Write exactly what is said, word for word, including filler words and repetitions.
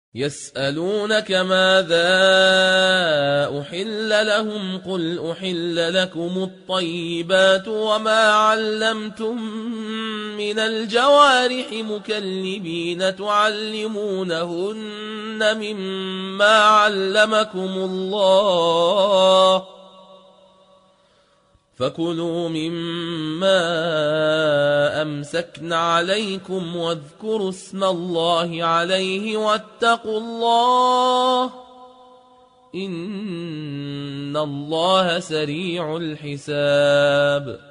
يسألونك ماذا أحل لهم قل أحل لكم الطيبات وما علمتم من الجوارح مكلبين تعلمونهن مما علمكم الله فكلوا مما أمسكن عليكم واذكروا اسم الله عليه واتقوا الله إن الله سريع الحساب